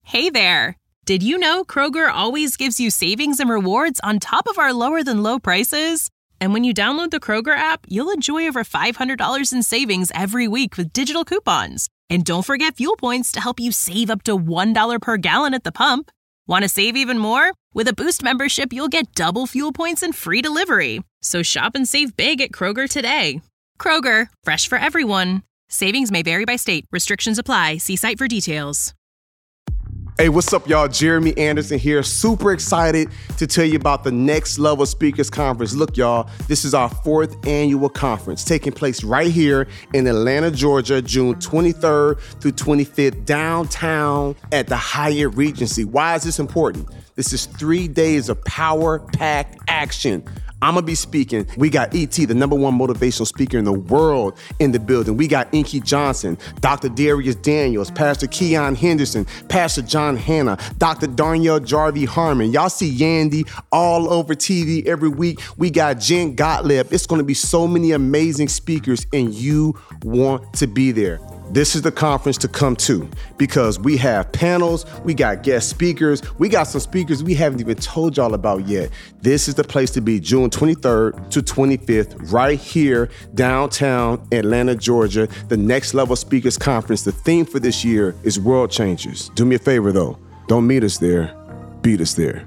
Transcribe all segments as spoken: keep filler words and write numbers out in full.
Hey there! Did you know Kroger always gives you savings and rewards on top of our lower-than-low prices? And when you download the Kroger app, you'll enjoy over five hundred dollars in savings every week with digital coupons. And don't forget fuel points to help you save up to one dollar per gallon at the pump. Want to save even more? With a Boost membership, you'll get double fuel points and free delivery. So shop and save big at Kroger today. Kroger, fresh for everyone. Savings may vary by state. Restrictions apply. See site for details. Hey, what's up, y'all? Jeremy Anderson here. Super excited to tell you about the Next Level Speakers Conference. Look, y'all, this is our fourth annual conference taking place right here in Atlanta, Georgia, June twenty-third through twenty-fifth, downtown at the Hyatt Regency. Why is this important? This is three days of power-packed action. I'm going to be speaking. We got E T, the number one motivational speaker in the world, in the building. We got Inky Johnson, Doctor Darius Daniels, Pastor Keon Henderson, Pastor John Hanna, Doctor Darnell Jarvie Harmon. Y'all see Yandy all over T V every week. We got Jen Gottlieb. It's going to be so many amazing speakers, and you want to be there. This is the conference to come to because we have panels, we got guest speakers, we got some speakers we haven't even told y'all about yet. This is the place to be, June twenty-third to twenty-fifth, right here, downtown Atlanta, Georgia, the Next Level Speakers Conference. The theme for this year is World Changers. Do me a favor though, don't meet us there, beat us there.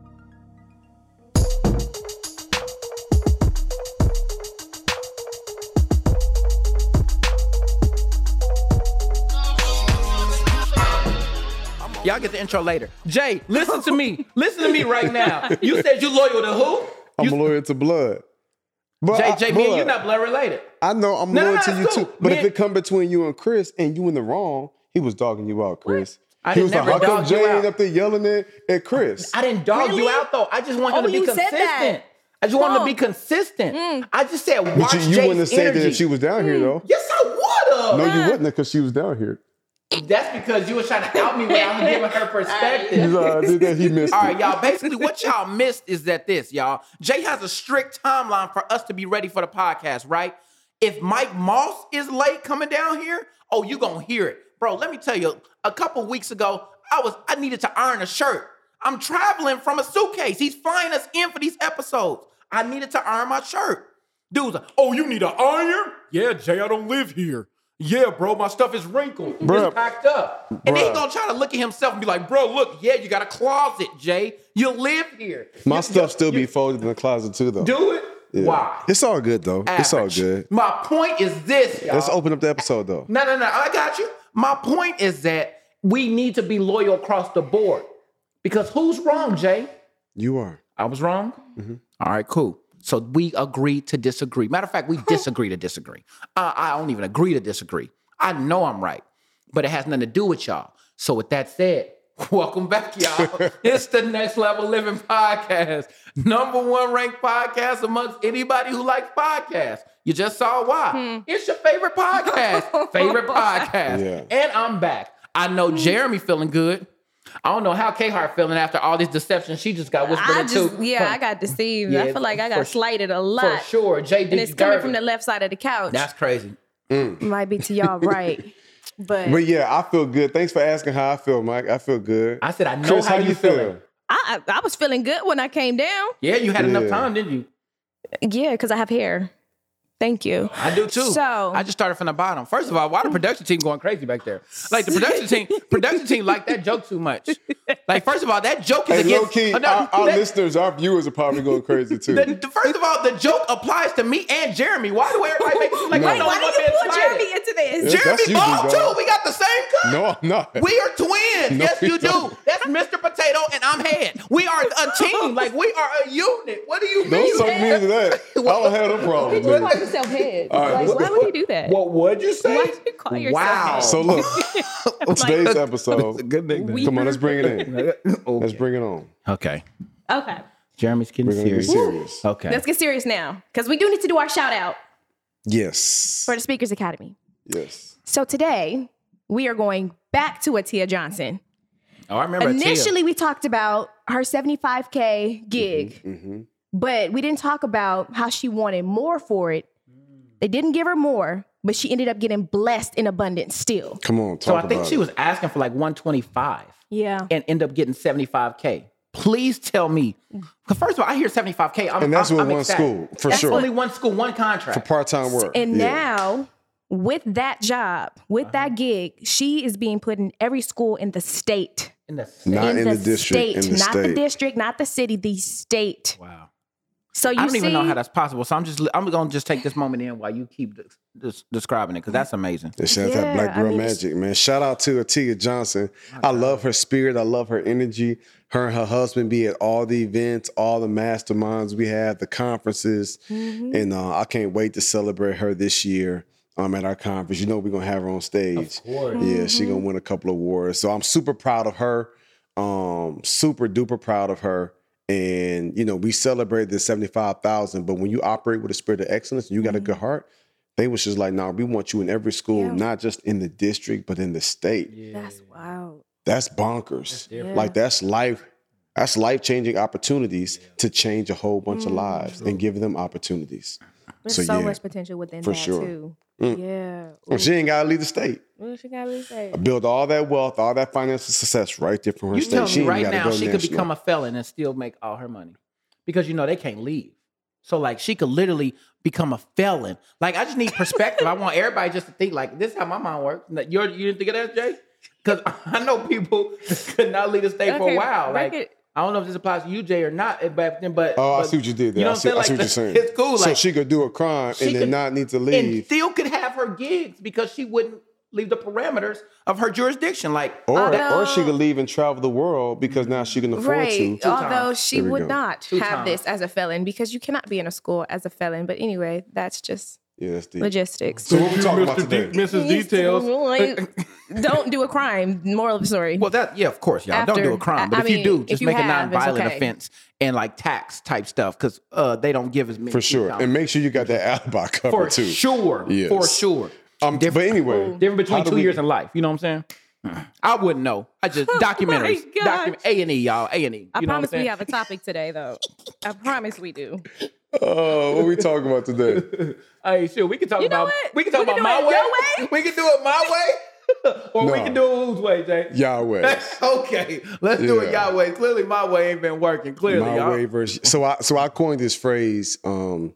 Y'all get the intro later. Jay, listen to me. Listen to me right now. You said you loyal to who? I'm You, loyal to blood. But Jay, I, Jay, me blood. and you not blood related. I know I'm No, no, loyal no, to it's you cool. too. But Me if and- it come between you and Chris and you in the wrong, he was dogging you out, Chris. I he didn't was like, never how come dog you Jay out. ain't up there yelling at, at Chris? I didn't dog Really? you out though. I just want Oh, him to be you said consistent. that. I just want him to Oh. be consistent. Mm. I just said watch But you, you Jay's wouldn't have said energy. that if she was down here, though. Yes, I would have. No, you wouldn't have because she was down here. That's because you was trying to out me without giving her perspective. He's like, I did that, he missed All it. right, y'all. Basically, what y'all missed is that this, y'all. Jay has a strict timeline for us to be ready for the podcast, right? If Mike Moss is late coming down here, oh, you gonna hear it. Bro, let me tell you, a couple weeks ago, I was I needed to iron a shirt. I'm traveling from a suitcase. He's flying us in for these episodes. I needed to iron my shirt. Dude's like, oh, you need an iron? Yeah, Jay, I don't live here. Yeah, bro, my stuff is wrinkled. Bruh. It's packed up. And then Bruh. he gonna try to look at himself and be like, bro, look, yeah, you got a closet, Jay. You live here. My You- stuff you- still be you folded in the closet too, though. Do it? Yeah. Why? It's all good, though. It's all Average. good. My point is this, y'all. Let's open up the episode, though. No, no, no. I got you. My point is that we need to be loyal across the board. Because who's wrong, Jay? You are. I was wrong? Mm-hmm. All right, cool. So we agree to disagree. Matter of fact, we disagree to disagree. Uh, I don't even agree to disagree. I know I'm right, but it has nothing to do with y'all. So with that said, welcome back, y'all. It's the Next Level Living Podcast. Number one ranked podcast amongst anybody who likes podcasts. You just saw why. Hmm. It's your favorite podcast. favorite podcast. Yeah. And I'm back. I know Jeremy feeling good. I don't know how K-Hart feeling after all this deception she just got whispered I into. just, yeah, I got deceived. Yeah, I feel like I for got sh- slighted a lot. For sure. Jay did And it's you coming dirty. from the left side of the couch. That's crazy. Might be to y'all right. But, But yeah, I feel good. Thanks for asking how I feel, Mike. I feel good. I said, I know Chris, how, how you you feeling. feel? I, I I was feeling good when I came down. Yeah, you had enough Yeah. time, didn't you? Yeah, because I have hair. Thank you. I do too. So- I just started from the bottom. First of all, why the production team going crazy back there? Like the production team, production team like that joke too much. Like first of all, that joke is Hey, against. low key, Oh, no, our, our that- listeners, our viewers are probably going crazy too. the, the- first of all, the joke applies to me and Jeremy. Why do everybody make it seem like No. I'm Wait, the why only one did you being pull slighted? Jeremy into this? Yeah. Jeremy That's you, bald dog. too. We got the same cut. No, I'm not. We are twins. No, yes, we you do. don't. That's Mister Potato and I'm Head. We are a team. Like we are a unit. What do you Don't mean? suck me into that. I don't have no problem You with call it. yourself head. All right, Like, let's why go. would you do that? What would you say? Why would you call yourself Wow. head? So look, today's episode. Good nickname. Come on, let's bring it in. Let's bring it on. Okay. Okay. Jeremy's getting We're gonna get serious. serious. Okay. Let's get serious now. Because we do need to do our shout out Yes. for the Speakers Academy. Yes. So today, we are going back to Atia Johnson. Oh, I remember Initially, we talked about her seventy-five K gig, Mm-hmm. but we didn't talk about how she wanted more for it. They didn't give her more, but she ended up getting blessed in abundance still. Come on, talk So I think about she it. was asking for like one twenty-five Yeah. and end up getting seventy-five K. Please tell me. Because first of all, I hear seventy-five K. I'm, And that's I'm, with I'm one ecstatic. school, for That's sure. only one school, one contract. For part-time work. And Yeah. now, with that job, with that gig, she is being put in every school in the state. In the state. Not in, in the, the district, state, in the not the state. district, not the city, the state. Wow. So you I don't see, even know how that's possible. So I'm just, I'm going to just take this moment in while you keep des- des- describing it because that's amazing. And shout out to that Yeah, Black I Girl mean, Magic, man. Shout out to Atia Johnson. I love her spirit. I love her energy. Her and her husband be at all the events, all the masterminds we have, the conferences. Mm-hmm. And uh, I can't wait to celebrate her this year um, at our conference. You know we're going to have her on stage. Of course. Yeah, she going to win a couple of awards. So I'm super proud of her. Um, super duper proud of her. And, you know, we celebrated the seventy-five thousand, but when you operate with a spirit of excellence and you got a good heart, they was just like, no, nah, we want you in every school, Yeah. not just in the district, but in the state. that's wild. That's bonkers. different. Like that's life, that's life-changing opportunities to change a whole bunch of lives and give them opportunities. There's So, so, yeah, much potential within for that sure. too. Mm. Yeah. And she ain't gotta leave the state. What she gotta say? Build all that wealth, all that financial success right there from her You state. tell She me ain't right gotta now go she could national. become a felon and still make all her money because, you know, they can't leave. So, like, she could literally become a felon. Like, I just need perspective. I want everybody just to think, like, this is how my mind works. You're, you didn't think of that, Jay? Because I know people could not leave the state for a Okay, while. break Like, it. I don't know if this applies to you, Jay, or not, but but Oh, I but- see what you did there. You know I what see, I'm I see saying? what Like, you're saying. it's cool. So Like, she could do a crime she and then could- not need to and leave. still could have her gigs because she wouldn't leave the parameters of her jurisdiction. Like, Or, Although- or she could leave and travel the world because now she can afford Right. to. Although times. she There we would go. not Two have times. this as a felon because you cannot be in a school as a felon. But anyway, that's just Yeah, that's deep. logistics. So what we talking about today? Missus Details. Like, don't do a crime. Moral of the story. Well, that yeah, of course, y'all don't After- do a crime. But I if you mean, do, if just you make a have, it's non-violent okay. offense and like tax type stuff because uh, they don't give as many For sure. pounds. And make sure you got that alibi covered for too. sure, Yes. for sure. Um, but anyway, Difference between how do two we- years and life. You know what I'm saying? I wouldn't know. I just documentaries, Oh gosh. document A and E, y'all, A and E. I You know promise what I'm we saying? have a topic today, though. I promise we do. Oh, what we talking about today? Hey, sure, we can talk You know about what? we can talk We can about do my it way. your way. We can do it my way, or we No. can do it whose way, Jay. Yahweh. Okay, let's do it Yeah. Yahweh. Clearly, my way ain't been working. Clearly, My y'all. way versus. So I so I coined this phrase um,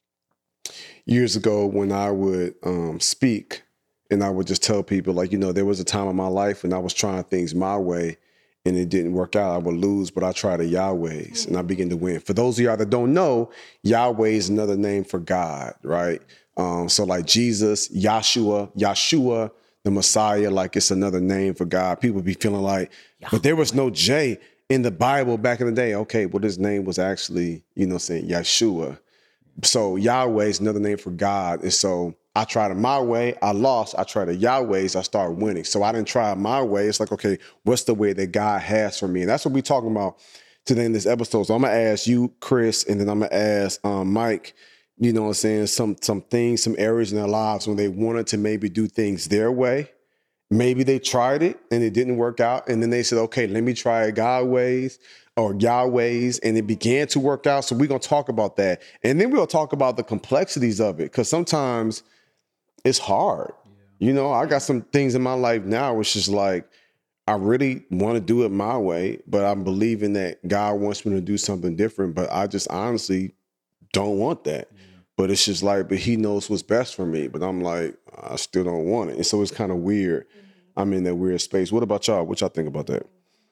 years ago when I would um, speak, and I would just tell people like, you know, there was a time in my life when I was trying things my way, and it didn't work out. I would lose, but I tried a Yahweh's, and I began to win. For those of y'all that don't know, Yahweh is another name for God, right? Um, so like Jesus, Yahshua, Yahshua, the Messiah, like it's another name for God. People be feeling like, but there was no J in the Bible back in the day. Okay, well, his name was actually, you know, saying Yeshua. So Yahweh is another name for God. And so I tried it my way. I lost. I tried it Yahweh's. I started winning. So I didn't try it my way. It's like, okay, what's the way that God has for me? And that's what we're talking about today in this episode. So I'm going to ask you, Chris, and then I'm going to ask um, Mike, you know what I'm saying, some some things, some areas in their lives when they wanted to maybe do things their way. Maybe they tried it and it didn't work out. And then they said, okay, let me try it God ways or Yahweh's. And it began to work out. So we're going to talk about that. And then we'll talk about the complexities of it. Because sometimes it's hard. Yeah. You know, I got some things in my life now which is like, I really want to do it my way, but I'm believing that God wants me to do something different. But I just honestly don't want that. Yeah. But it's just like, but he knows what's best for me. But I'm like, I still don't want it. And so it's kind of weird. Mm-hmm. I'm in that weird space. What about y'all? What y'all think about that?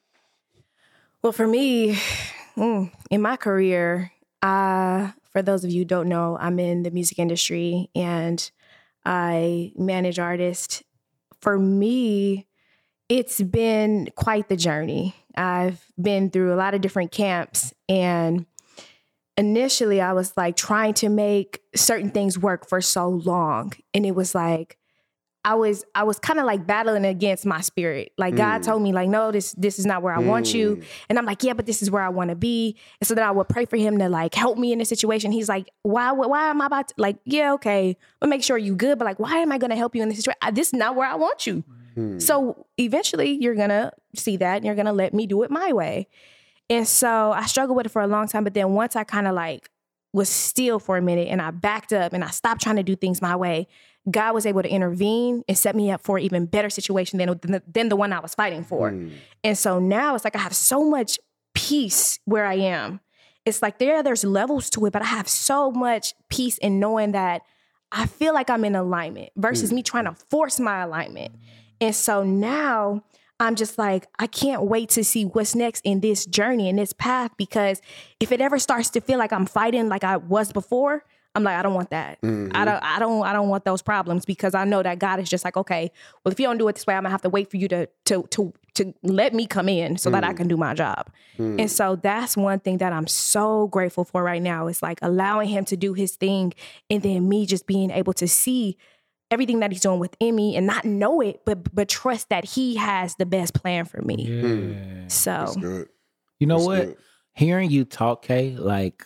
Well, for me, in my career, uh, for those of you who don't know, I'm in the music industry and I manage artists. For me, it's been quite the journey. I've been through a lot of different camps, and initially I was like trying to make certain things work for so long. And it was like, I was I was kind of like battling against my spirit. Like mm. God told me like, no, this this is not where I mm. want you. And I'm like, yeah, but this is where I want to be. And so then I would pray for him to like help me in this situation. He's like, why why am I about to like, yeah, okay, but make sure you good. But like, why am I going to help you in this situation? I, this is not where I want you. Mm. So eventually you're going to see that and you're going to let me do it my way. And so I struggled with it for a long time. But then once I kind of like was still for a minute and I backed up and I stopped trying to do things my way, God was able to intervene and set me up for an even better situation than, than, the, than the one I was fighting for. Mm. And so now it's like I have so much peace where I am. It's like there, there's levels to it, but I have so much peace in knowing that I feel like I'm in alignment versus mm. me trying to force my alignment. And so now I'm just like, I can't wait to see what's next in this journey, in this path, because if it ever starts to feel like I'm fighting like I was before, I'm like, I don't want that. Mm-hmm. I don't, I don't, I don't want those problems, because I know that God is just like, okay, well, if you don't do it this way, I'm gonna have to wait for you to, to, to, to let me come in so mm. that I can do my job. Mm. And so that's one thing that I'm so grateful for right now. It's like allowing him to do his thing, and then me just being able to see everything that he's doing within me and not know it, but but trust that he has the best plan for me. Yeah. So, that's good. You know that's what? Good. Hearing you talk, Kay, like,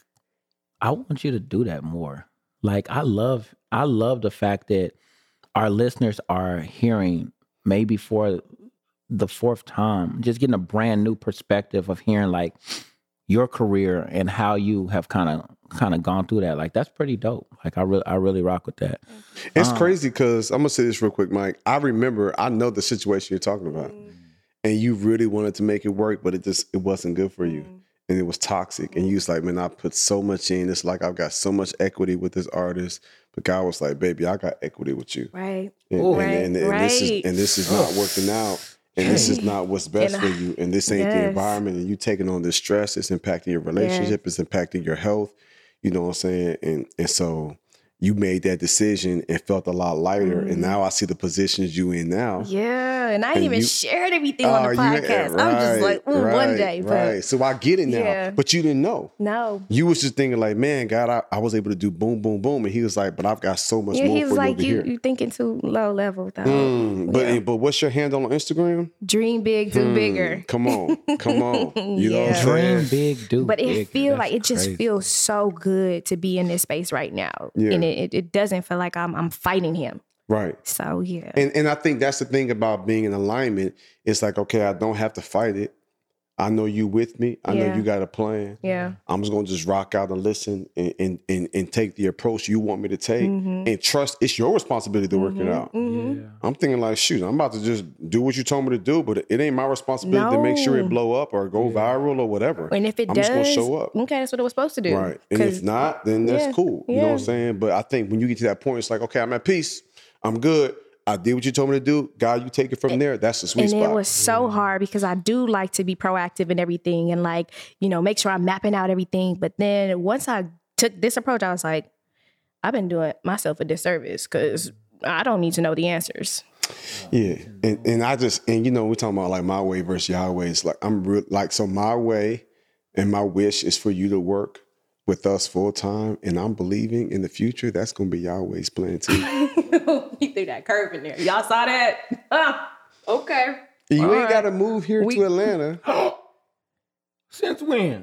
I want you to do that more. Like, I love, I love the fact that our listeners are hearing maybe for the fourth time, just getting a brand new perspective of hearing like your career and how you have kind of kind of gone through that. Like, that's pretty dope. Like, I really, I really rock with that. It's um, crazy because I'm gonna say this real quick, Mike. I remember, I know the situation you're talking about, mm. and you really wanted to make it work, but it just it wasn't good for you, mm. and it was toxic. And you was like, man, I put so much in. It's like I've got so much equity with this artist, but God was like, baby, I got equity with you, right? And, Ooh, and, right, and, and, and right. this is and this is not working out. And this is not what's best and for you. And this ain't yes. the environment. And you taking on this stress. It's impacting your relationship. Yes. It's impacting your health. You know what I'm saying? And and so you made that decision and felt a lot lighter. Mm. And now I see the positions you in now. Yeah. And I and didn't even you, shared everything uh, on the you, podcast. right, I'm just like, ooh, right, one day. But right. So I get it now. Yeah. But you didn't know. No. You was just thinking like, man, God, I, I was able to do boom, boom, boom. And he was like, but I've got so much yeah, more he was for like, you you, over here. you thinking too low level, though. Mm, but yeah. but what's your handle on Instagram? Dream big, do hmm, bigger. Come on. Come on. You yeah. know what I'm Dream saying? big, do But it bigger. feel That's like it just crazy. feels so good to be in this space right now. Yeah. And it, it, it doesn't feel like I'm I'm fighting him. Right. So yeah. And and I think that's the thing about being in alignment. It's like, okay, I don't have to fight it. I know you with me. I Yeah. know you got a plan. Yeah. I'm just gonna just rock out and listen and and and, and take the approach you want me to take Mhm. and trust it's your responsibility to work it out. Mhm. Yeah. I'm thinking like, shoot, I'm about to just do what you told me to do, but it ain't my responsibility to make sure it No. blow up or go viral or whatever. And if it I'm does, just gonna show up. okay, that's what it was supposed to do. Right. And if 'Cause- not, then that's yeah, cool. You know what yeah. I'm saying? But I think when you get to that point, it's like, okay, I'm at peace. I'm good. I did what you told me to do. God, you take it from there. That's the sweet and spot. it was so hard because I do like to be proactive in everything and like, you know, make sure I'm mapping out everything. But then once I took this approach, I was like, I've been doing myself a disservice because I don't need to know the answers. Yeah. And and I just, and you know, we're talking about like my way versus Yahweh. It's like, I'm real, like, so my way and my wish is for you to work with us full time. And I'm believing in the future, that's going to be Yahweh's plan too. He threw that curve in there. Y'all saw that? Huh. Okay. You All ain't right. got to move here We- to Atlanta. Since when?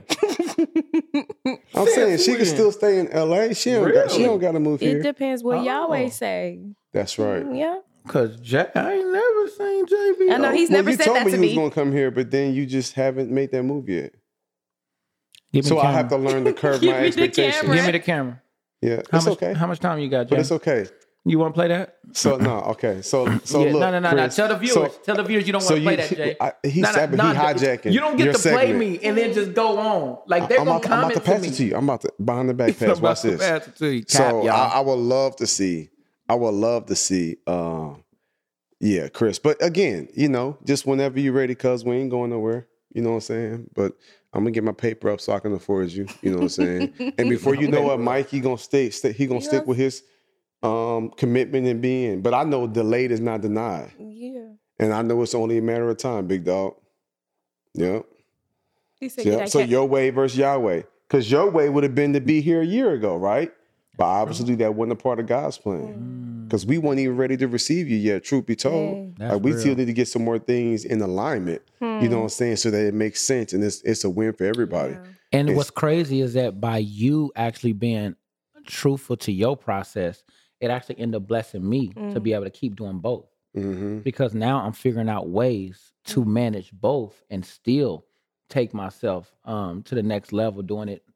I'm saying she when? can still stay in L A. She don't, got, she Really? don't got to move It here. depends what Oh. Yahweh say. That's right. Yeah. Because J- I ain't never seen J B. I know he's Well, never you said told that me to you was me. going to come here, but then you just haven't made that move yet. Give me So the I camera. have to learn to curb Give my me the expectations. camera. Give me the camera. Yeah, How it's much, okay. How much time you got, But Jay? it's okay. You want to play that? So no, okay. So so Yeah, look, no, no, no, no. Chris, Tell the viewers. so- tell the viewers you don't so want to play you- that, Jay. I- he No, no, said, but he no, hijacking You don't get your to play segment. me and then just go on. Like they're I'm gonna about, to, I'm about comment to pass me. it to you. I'm about to behind the back pass. I'm Watch about to this. pass it to you. Cap, So y'all. I, I would love to see. I would love to see. Uh, yeah, Chris. But again, you know, just whenever you're ready, cuz we ain't going nowhere. You know what I'm saying? But I'm gonna get my paper up so I can afford you. You know what I'm saying? And before you know what, Mike, he gonna stay. stay he gonna stick with his um, commitment and being. But I know delayed is not denied. Yeah. And I know it's only a matter of time, big dog. Yep. He said, Yep. yeah, So your way versus Yahweh. Because your way would have been to be here a year ago, right? But obviously that wasn't a part of God's plan. Because we weren't even ready to receive you yet, truth be told. That's Like we real. still need to get some more things in alignment. You know what I'm saying? So that it makes sense and it's it's a win for everybody. Yeah. And It's- what's crazy is that by you actually being truthful to your process, it actually ended up blessing me to be able to keep doing both. Mm-hmm. Because now I'm figuring out ways to manage both and still take myself um, to the next level, doing it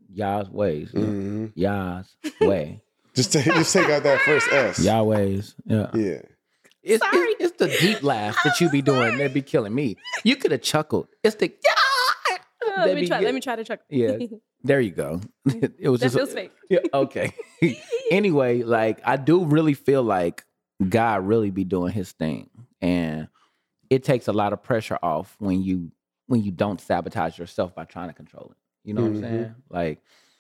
Yah's ways. Mm-hmm. Yah's way. Just take, just take out that first S. Yahweh's. Yeah. Yeah. It's, it's, it's the deep laugh that you be doing that be killing me. You could have chuckled. It's the yeah. Uh, let me try. Let me try to chuckle. Yeah. There you go. It was that just feels fake. Yeah. Okay. Anyway, like I do really feel like God really be doing His thing, and it takes a lot of pressure off when you when you don't sabotage yourself by trying to control it. You know Mm-hmm. what I'm saying? Like,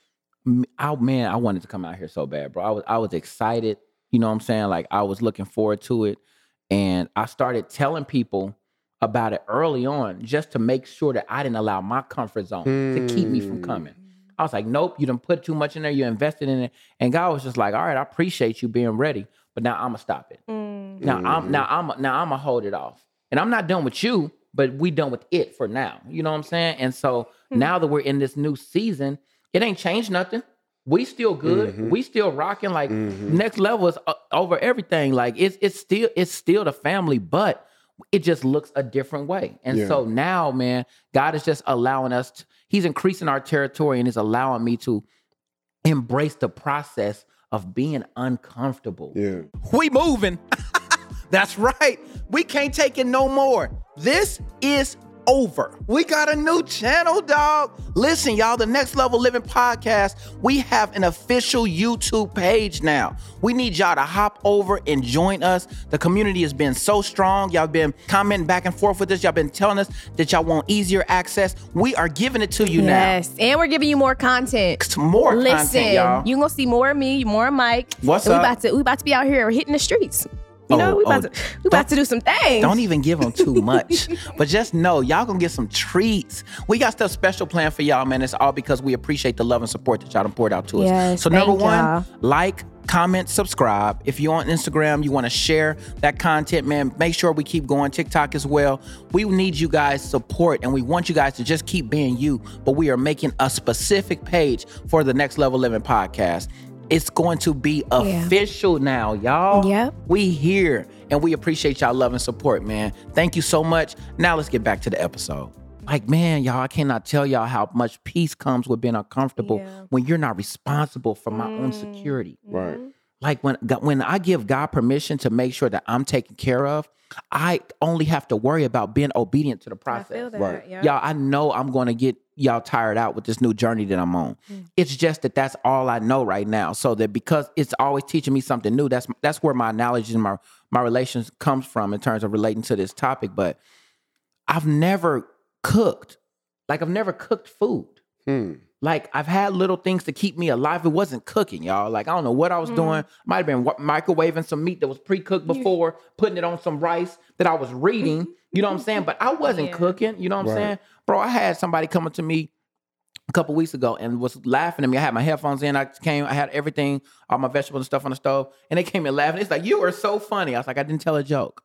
I man, I wanted to come out here so bad, bro. I was I was excited. You know what I'm saying? Like I was looking forward to it, and I started telling people about it early on just to make sure that I didn't allow my comfort zone to keep me from coming. I was like, nope, you done put too much in there. You invested in it. And God was just like, all right, I appreciate you being ready, but now I'm gonna stop it. Mm. Now I'm now I'm now I'm gonna hold it off. And I'm not done with you, but we done with it for now. You know what I'm saying? And so Mm. now that we're in this new season, it ain't changed nothing. We still good. Mm-hmm. We still rocking. Like Mm-hmm. next level is uh, over everything. Like it's it's still it's still the family, but it just looks a different way. And Yeah. so now, man, God is just allowing us to, He's increasing our territory and is allowing me to embrace the process of being uncomfortable. Yeah. We moving. That's right. We can't take it no more. This is over. We got a new channel, dog. Listen, y'all, the Next Level Living podcast, we have an official YouTube page now. We need y'all to hop over and join us. The community has been so strong. Y'all been commenting back and forth with us. Y'all been telling us that y'all want easier access. We are giving it to you Yes, and we're giving you more content. now. More Listen, content, y'all. you gonna see more of me, more of Mike. What's and up? We about to we about to be out here hitting the streets. You know, Oh, we about oh, to we about to do some things. Don't even give them too much. But just know, y'all gonna get some treats. We got stuff special planned for y'all, man. It's all because we appreciate the love and support that y'all done poured out to us. Yes, so number thank one, y'all. like, comment, subscribe. If you're on Instagram, you want to share that content, man, make sure we keep going. TikTok as well. We need you guys' support, and we want you guys to just keep being you. But we are making a specific page for the Next Level Living podcast. It's going to be official now, y'all. Yep. We here, and we appreciate y'all love and support, man. Thank you so much. Now let's get back to the episode. Like, man, y'all, I cannot tell y'all how much peace comes with being uncomfortable Yeah. when you're not responsible for my own security. Right. Like when when I give God permission to make sure that I'm taken care of, I only have to worry about being obedient to the I process. feel that. Right. Yeah. Y'all, I know I'm going to get y'all tired out with this new journey that I'm on. It's just that that's all I know right now. So that because it's always teaching me something new, that's that's where my analogy and my, my relations comes from in terms of relating to this topic. But I've never cooked. Like I've never cooked food. Hmm. Like I've had little things to keep me alive. It wasn't cooking, y'all. Like I don't know what I was doing. Might have been wa- microwaving some meat that was pre-cooked before, putting it on some rice that I was reading. You know what I'm saying? But I wasn't Yeah. cooking. You know what I'm Right. saying? Bro, I had somebody coming to me a couple weeks ago and was laughing at me. I had my headphones in. I came, I had everything, all my vegetables and stuff on the stove. And they came in laughing. It's like, you are so funny. I was like, I didn't tell a joke.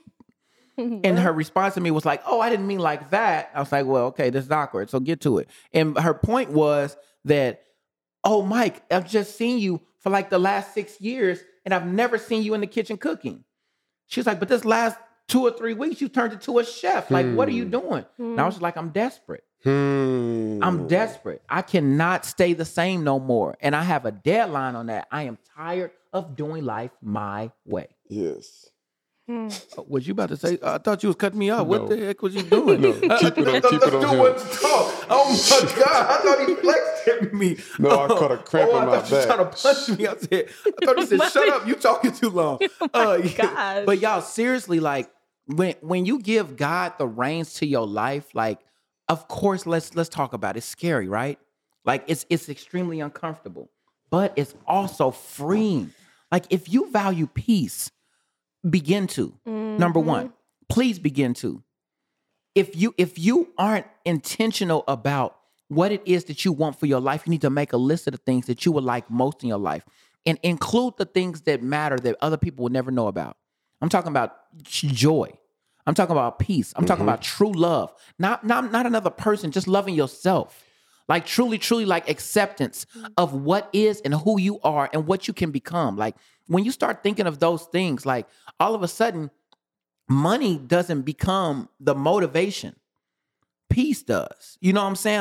And her response to me was like, oh, I didn't mean like that. I was like, well, okay, this is awkward. So get to it. And her point was that, oh, Mike, I've just seen you for like the last six years and I've never seen you in the kitchen cooking. She was like, but this last two or three weeks, you turned into a chef. Like, what are you doing? And I was just like, I'm desperate. Hmm. I'm desperate. I cannot stay the same no more. And I have a deadline on that. I am tired of doing life my way. Yes. Uh, Was you about to say? I thought you was cutting me off. No. What the heck was you doing? No, keep it on- keep it on him. talk. Oh my God! I thought he flexed at me. No, I caught a cramp oh, in I my thought you was back. trying to punch me. I said, I thought he said, "Shut up! You talking too long." Uh, yeah. gosh. But y'all, seriously, like when when you give God the reins to your life, like, of course, let's let's talk about it. It's scary, right? Like it's it's extremely uncomfortable, but it's also freeing. Like if you value peace, begin to. Number one, please begin to. If you if you aren't intentional about what it is that you want for your life, you need to make a list of the things that you would like most in your life and include the things that matter that other people will never know about. I'm talking about joy. I'm talking about peace. I'm talking about true love. Not, not, not another person, just loving yourself. Like truly, truly like acceptance of what is and who you are and what you can become. Like when you start thinking of those things, like all of a sudden, money doesn't become the motivation. Peace does. You know what I'm saying? Like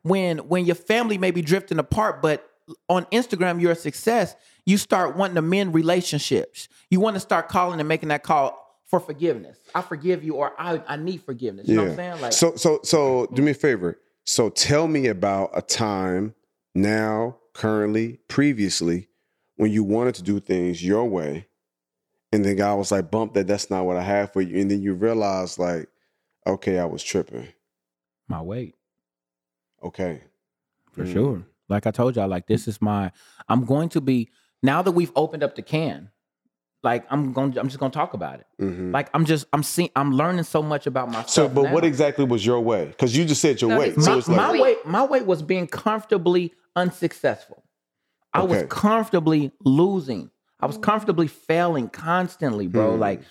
when when your family may be drifting apart, but on Instagram you're a success, you start wanting to mend relationships. You want to start calling and making that call for forgiveness. I forgive you, or I, I need forgiveness. You yeah. know what I'm saying? Like, so so so do me a favor. So tell me about a time now, currently, previously, when you wanted to do things your way, and then God was like, bump that, that's not what I have for you. And then you realize, like, okay, I was tripping. My weight. Okay. For Mm. sure. Like I told y'all, like this is my, I'm going to be, now that we've opened up the can, like I'm going, I'm just going to talk about it. Mm-hmm. Like I'm just, I'm seeing, I'm learning so much about myself. So, but now. what exactly was your way? Because you just said your No, way. it's So My, it's like, my way, my way was being comfortably unsuccccessful. I was Okay. comfortably losing. I was comfortably failing constantly, bro. Hmm. Like,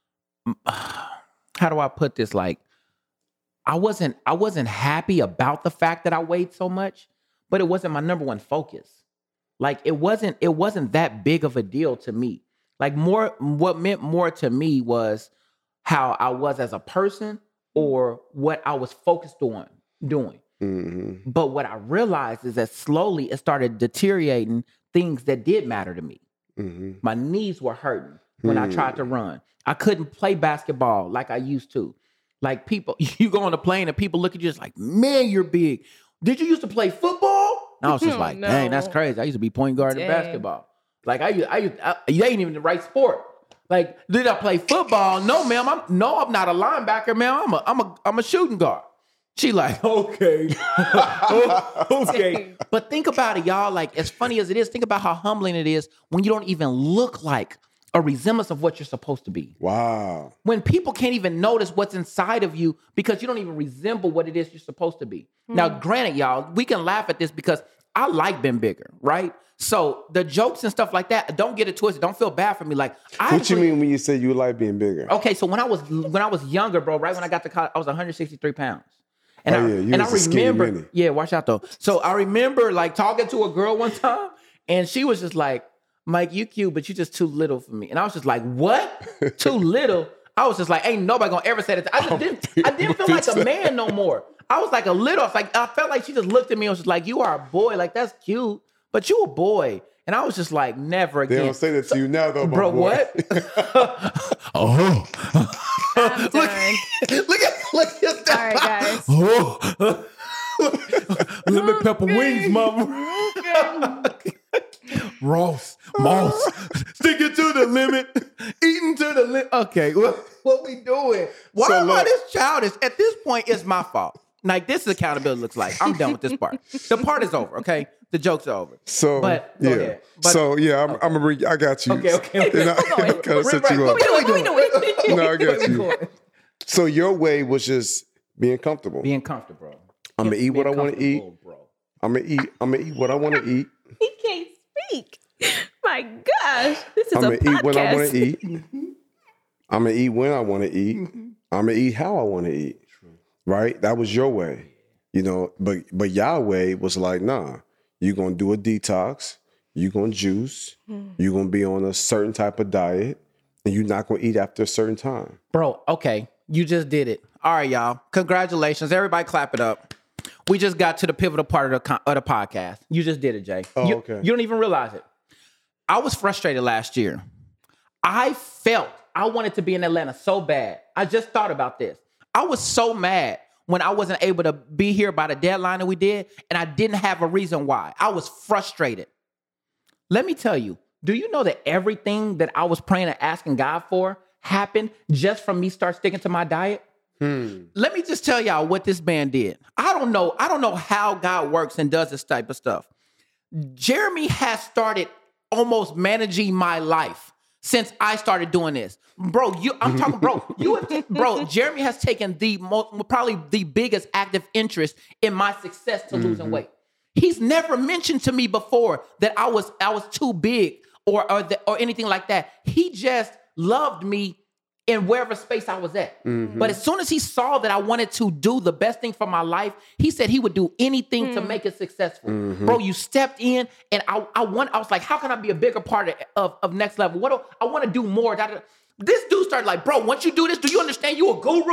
how do I put this? Like, I wasn't, I wasn't happy about the fact that I weighed so much, but it wasn't my number one focus. Like, it wasn't, it wasn't that big of a deal to me. Like, more, what meant more to me was how I was as a person or what I was focused on doing. mm-hmm. But what I realized is that slowly it started deteriorating things that did matter to me. Mm-hmm. My knees were hurting when I tried to run. I couldn't play basketball like I used to. Like people, you go on a plane and people look at you just like, man, you're big. Did you used to play football? And I was just like, No. dang, that's crazy. I used to be point guard in Dang. basketball. Like I, used, I, used, I, you ain't even the right sport. Like, did I play football? No, ma'am. I'm no, I'm not a linebacker, ma'am. I'm a, I'm a, I'm a shooting guard. She like, okay, okay. But think about it, y'all. Like, as funny as it is, think about how humbling it is when you don't even look like a resemblance of what you're supposed to be. Wow. When people can't even notice what's inside of you because you don't even resemble what it is you're supposed to be. Mm. Now, granted, y'all, we can laugh at this because I like being bigger, right? So the jokes and stuff like that, don't get it twisted. Don't feel bad for me. Like, I What you mean when you say you like being bigger? Okay, so when I was when I was younger, bro, right when I got to college, I was one hundred sixty-three pounds. And Oh, I, yeah, you and was I a skinny remember, mini. yeah, watch out though. So I remember like talking to a girl one time, and she was just like, "Mike, you cute, but you just too little for me." And I was just like, "What? Too little?" I was just like, "Ain't nobody gonna ever say that." I just didn't. I didn't feel like a man no more. I was like a little. I was like, I felt like she just looked at me and was just like, "You are a boy. Like that's cute, but you a boy." And I was just like, "Never They again." don't say that to you now, though, my Bro, boy. what? oh. I'm look, done. look at look at that. All right, guys. Oh. Lemon pepper wings, mama. Ross, Moss, stick it to the limit, eating to the limit. Okay, what, what we doing? Why So am I look- this childish? At this point, it's my fault. Like, this is accountability looks like. I'm done with this part. The part is over, okay? The joke's over. So But, go yeah, ahead. But- so yeah, I'm, I'm gonna bring. I got you. Okay, okay, okay. And I, Keep going. I kinda set Right, you what up. we doing? What we doing? No, I got What we you. doing? So your way was just being comfortable. Being comfortable, bro. I'm gonna eat what I Being want to eat. comfortable, bro. I'm gonna eat. I'm gonna eat what I want to eat. He can't speak. My gosh, this is I'm a gonna eat when I want podcast. to eat. I'm gonna eat when I want to eat. I'm gonna eat how I want to eat. Right? That was your way. You know, but but Yahweh was like, nah, you're gonna do a detox, you're gonna juice, you're gonna be on a certain type of diet, and you're not gonna eat after a certain time. Bro, okay. You just did it. All right, y'all. Congratulations. Everybody clap it up. We just got to the pivotal part of the, con- of the podcast. You just did it, Jay. Oh, you, okay. You don't even realize it. I was frustrated last year. I felt I wanted to be in Atlanta so bad. I just thought about this. I was so mad when I wasn't able to be here by the deadline that we did, and I didn't have a reason why. I was frustrated. Let me tell you, do you know that everything that I was praying and asking God for happened just from me start sticking to my diet? Hmm. Let me just tell y'all what this man did. I don't know. I don't know how God works and does this type of stuff. Jeremy has started almost managing my life since I started doing this. Bro, you I'm talking, bro, you have, bro, Jeremy has taken the most, probably the biggest active interest in my success to losing weight. He's never mentioned to me before that I was I was too big or or, the, or anything like that. He just loved me in wherever space I was at. Mm-hmm. But as soon as he saw that I wanted to do the best thing for my life, he said he would do anything to make it successful. Mm-hmm. Bro, you stepped in, and I I want I was like, how can I be a bigger part of, of, of Next Level? What do, I want to do more. Da, da. This dude started like, bro, once you do this, do you understand you a guru?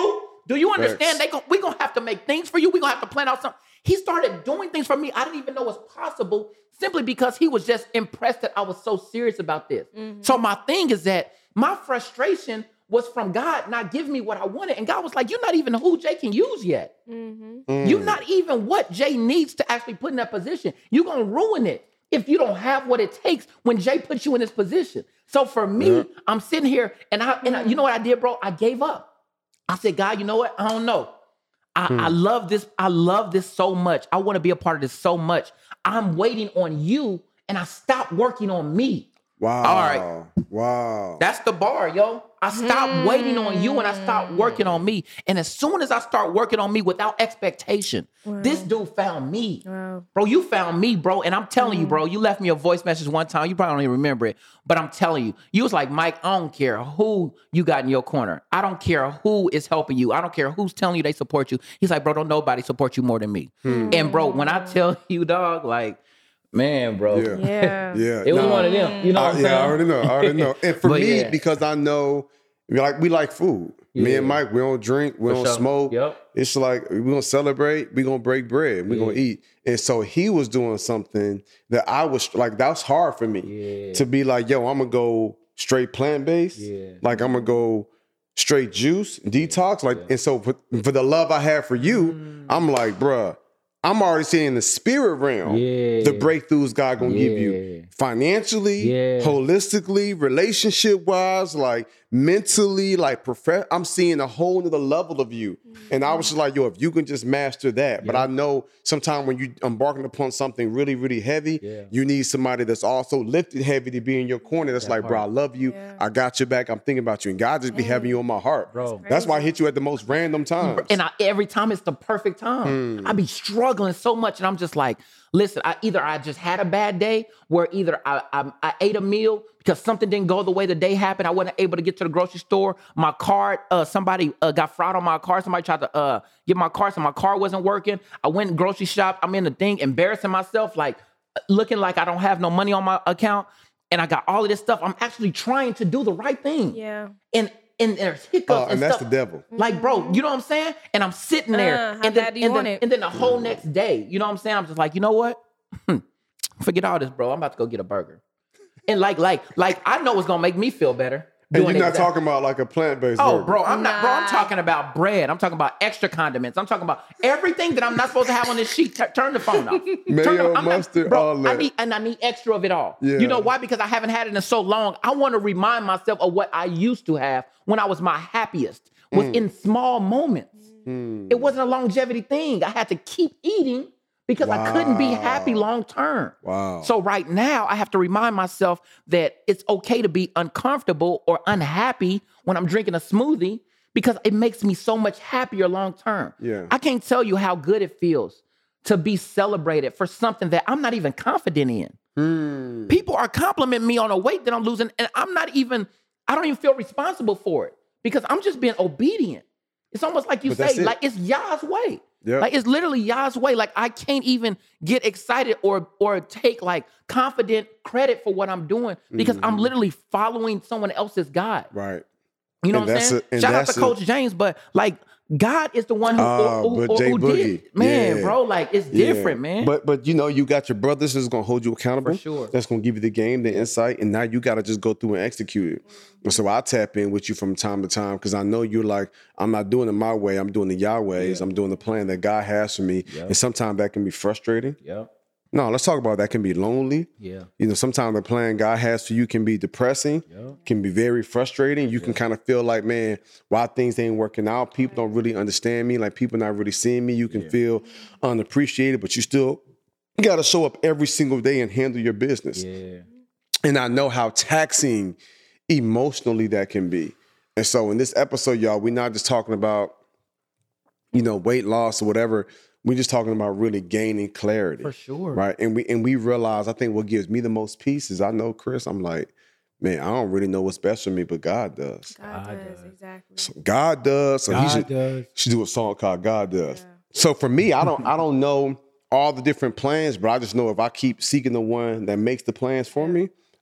Do you understand? Facts. They gon- we gonna have to make things for you. We gonna have to plan out something. He started doing things for me I didn't even know was possible simply because he was just impressed that I was so serious about this. Mm-hmm. So my thing is that my frustration was from God not giving me what I wanted. And God was like, you're not even who Jay can use yet. Mm-hmm. Mm. You're not even what Jay needs to actually put in that position. You're going to ruin it if you don't have what it takes when Jay puts you in this position. So for me, yeah. I'm sitting here and I, and I, you know what I did, bro? I gave up. I said, God, you know what? I don't know. I, hmm. I love this. I love this so much. I want to be a part of this so much. I'm waiting on you and I stopped working on me. Wow. All right. Wow. That's the bar, yo. I stopped mm. waiting on you and I stopped working on me. And as soon as I start working on me without expectation, wow. this dude found me. Wow. Bro, you found me, bro. And I'm telling mm. you, bro, you left me a voice message one time. You probably don't even remember it. But I'm telling you, you was like, Mike, I don't care who you got in your corner. I don't care who is helping you. I don't care who's telling you they support you. He's like, bro, don't nobody support you more than me. Mm. And bro, when I tell you, dog, like, man, bro. Yeah. Yeah. yeah. It was nah. one of them. You know what I, I'm yeah, saying? I already know. I already know. And for But me, yeah. because I know we like we like food. Yeah. Me and Mike, we don't drink, we For don't sure. smoke. Yep. It's like we're gonna celebrate, we're gonna break bread, we're yeah. gonna eat. And so he was doing something that I was like, that was hard for me. Yeah. To be like, yo, I'm gonna go straight plant-based. Yeah. Like I'm gonna go straight juice, detox. Like, yeah. and so for, for the love I have for you, mm. I'm like, bruh, I'm already seeing the spirit realm, yeah. the breakthroughs God gonna yeah. give you financially, yeah. holistically, relationship wise, like mentally, like prof- I'm seeing a whole nother level of you. Mm-hmm. And I was just like, yo, if you can just master that. Yeah. But I know sometimes when you embarking upon something really, really heavy, yeah. you need somebody that's also lifted heavy to be in your corner. That's that like, part. Bro, I love you. Yeah. I got your back. I'm thinking about you. And God just be having you on my heart. Bro, that's, that's why I hit you at the most random times. And I, every time it's the perfect time. Mm. I be struggling so much. And I'm just like, listen, I, either I just had a bad day where either I, I, I ate a meal because something didn't go the way the day happened. I wasn't able to get to the grocery store. My card, uh, somebody uh, got fraud on my car. Somebody tried to uh, get my car, so my car wasn't working. I went and grocery shop. I'm in the thing, embarrassing myself, like looking like I don't have no money on my account. And I got all of this stuff. I'm actually trying to do the right thing. Yeah. And and there's hiccups uh, and, and that's stuff. the devil. Like, bro, you know what I'm saying? And I'm sitting there, uh, how and, then, bad do you and, want then, it? and then the whole next day, you know what I'm saying? I'm just like, you know what? Forget all this, bro. I'm about to go get a burger. And like, like, like, I know it's gonna make me feel better. And you're not exactly. talking about like a plant-based Oh, burger. bro, I'm nah. not, bro. I'm talking about bread. I'm talking about extra condiments. I'm talking about everything that I'm not supposed to have on this sheet. T- turn the phone off. Mayo, turn the, I'm mustard, not, bro, all that. I need, and I need extra of it all. Yeah. You know why? Because I haven't had it in so long. I want to remind myself of what I used to have when I was my happiest. Was mm. in small moments. Mm. It wasn't a longevity thing. I had to keep eating because wow. I couldn't be happy long term. Wow. So right now, I have to remind myself that it's okay to be uncomfortable or unhappy when I'm drinking a smoothie because it makes me so much happier long term. Yeah. I can't tell you how good it feels to be celebrated for something that I'm not even confident in. Mm. People are complimenting me on a weight that I'm losing, and I'm not even, I don't even feel responsible for it because I'm just being obedient. It's almost like you but say, like it's Yah's way. Yep. Like it's literally Yah's way. Like I can't even get excited or or take like confident credit for what I'm doing because mm-hmm. I'm literally following someone else's God. Right. You know and what I'm saying? A, Shout out to a, Coach James, but like God is the one who, uh, who, who, who did it. Man, yeah. bro, like it's different, yeah. man. But but you know, you got your brothers that's gonna hold you accountable. For sure. That's gonna give you the game, the insight, and now you gotta just go through and execute it. And so I tap in with you from time to time because I know you're like, I'm not doing it my way, I'm doing it your ways, yeah. I'm doing the plan that God has for me. Yep. And sometimes that can be frustrating. Yep. No, let's talk about that. Can be lonely. Yeah. You know, sometimes the plan God has for you can be depressing, yep. can be very frustrating. You yep. can kind of feel like, man, why things ain't working out. People don't really understand me. Like people not really seeing me. You can yeah. feel unappreciated, but you still got to show up every single day and handle your business. Yeah. And I know how taxing emotionally that can be. And so in this episode, y'all, we're not just talking about, you know, weight loss or whatever. We're just talking about really gaining clarity. For sure. Right. And we and we realize, I think what gives me the most peace is I know, Chris, I'm like, man, I don't really know what's best for me, but God does. God, God does, does. exactly. So God does. So God he should, does. should do a song called God Does. Yeah. So for me, I don't I don't know all the different plans, but I just know if I keep seeking the one that makes the plans for me,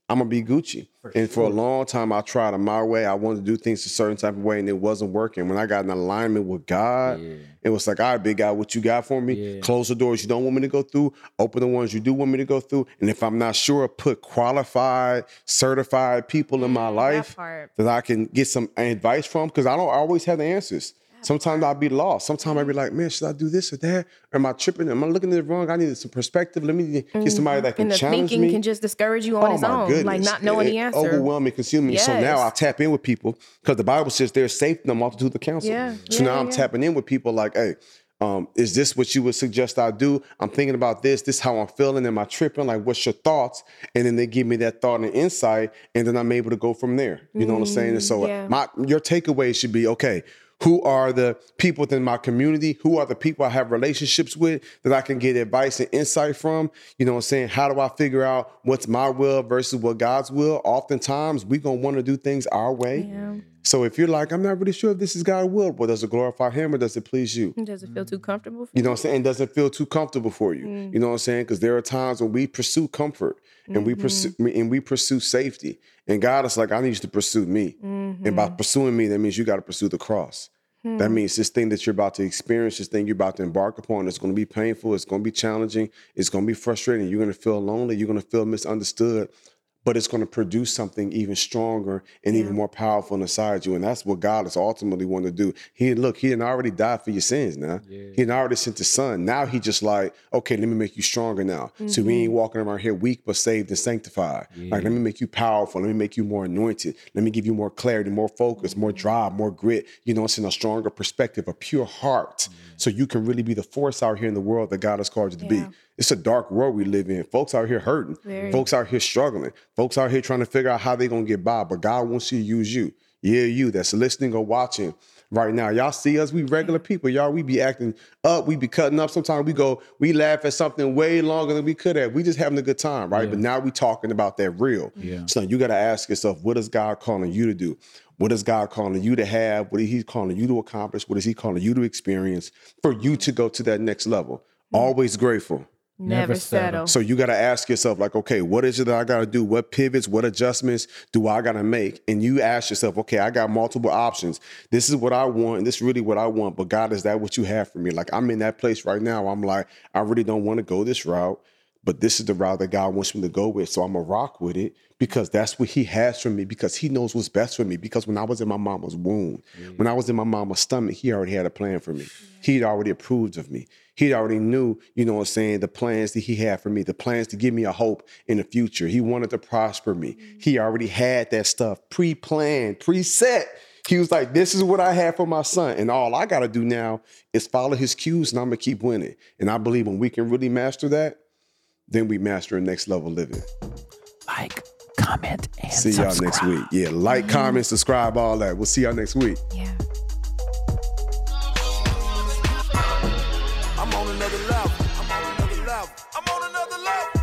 I'm going to be Gucci. For and sure. for a long time, I tried it my way. I wanted to do things a certain type of way, and it wasn't working. When I got in alignment with God, yeah. it was like, all right, big guy, what you got for me? Yeah. Close the doors you don't want me to go through. Open the ones you do want me to go through. And if I'm not sure, put qualified, certified people in my life that, that I can get some advice from, because I don't always have the answers. Sometimes I'll be lost. Sometimes I'll be like, man, should I do this or that? Or am I tripping? Am I looking at it wrong? I need some perspective. Let me get somebody that can and the challenge thinking me. can just discourage you on oh, its my own, goodness. like not knowing it, the answer. Overwhelming, consuming. Yes. So now I tap in with people because the Bible says there's safety in the multitude of counsel. Yeah. So yeah, now I'm yeah. tapping in with people like, hey, um, is this what you would suggest I do? I'm thinking about this. This is how I'm feeling. Am I tripping? Like, what's your thoughts? And then they give me that thought and insight, and then I'm able to go from there. You know mm, what I'm saying? And so yeah. my your takeaway should be, okay, who are the people within my community? Who are the people I have relationships with that I can get advice and insight from? You know what I'm saying? How do I figure out what's my will versus what God's will? Oftentimes, we're going to want to do things our way. Yeah. So if you're like, I'm not really sure if this is God's will, well, does it glorify him or does it please you? Does it feel too comfortable for you? You know what I'm saying? Does it feel too comfortable for you? Mm. You know what I'm saying? Because there are times when we pursue comfort and mm-hmm. we pursue and we pursue safety. And God is like, I need you to pursue me. Mm-hmm. And by pursuing me, that means you got to pursue the cross. Hmm. That means this thing that you're about to experience, this thing you're about to embark upon, it's going to be painful, it's going to be challenging, it's going to be frustrating. You're going to feel lonely, you're going to feel misunderstood, but it's going to produce something even stronger and yeah. even more powerful inside you. And that's what God is ultimately wanting to do. He look, he didn't already die for your sins now. Yeah. He had already sent his son. Now he just like, okay, let me make you stronger now. Mm-hmm. So we ain't walking around here weak, but saved and sanctified. Yeah. Like, let me make you powerful. Let me make you more anointed. Let me give you more clarity, more focus, more drive, more grit. You know, it's in a stronger perspective, a pure heart. Yeah. So you can really be the force out here in the world that God has called you to yeah. be. It's a dark world we live in. Folks out here hurting. Very. Folks out here struggling. Folks out here trying to figure out how they're going to get by. But God wants you to use you. Yeah, you that's listening or watching right now. Y'all see us, we regular people. Y'all, we be acting up. We be cutting up. Sometimes we go, we laugh at something way longer than we could have. We just having a good time, right? Yeah. But now we talking about that real. Yeah. So you got to ask yourself, what is God calling you to do? What is God calling you to have? What is he calling you to accomplish? What is he calling you to experience for you to go to that next level? Always grateful. Never settle. So you got to ask yourself, like, okay, what is it that I got to do? What pivots, what adjustments do I got to make? And you ask yourself, okay, I got multiple options. This is what I want, and this is really what I want. But God, is that what you have for me? Like, I'm in that place right now. I'm like, I really don't want to go this route, but this is the route that God wants me to go with. So I'm going to rock with it because that's what he has for me, because he knows what's best for me. Because when I was in my mama's womb, yeah. when I was in my mama's stomach, he already had a plan for me. Yeah. He'd already approved of me. He already knew, you know what I'm saying, the plans that he had for me, the plans to give me a hope in the future. He wanted to prosper me. Mm-hmm. He already had that stuff pre-planned, preset. He was like, this is what I have for my son. And all I got to do now is follow his cues, and I'm going to keep winning. And I believe when we can really master that, then we master a next level living. Like, comment, and see subscribe. y'all next week. Yeah, like, mm-hmm. comment, subscribe, all that. We'll see y'all next week. Yeah. I'm on another level. I'm on another level. I'm on another level.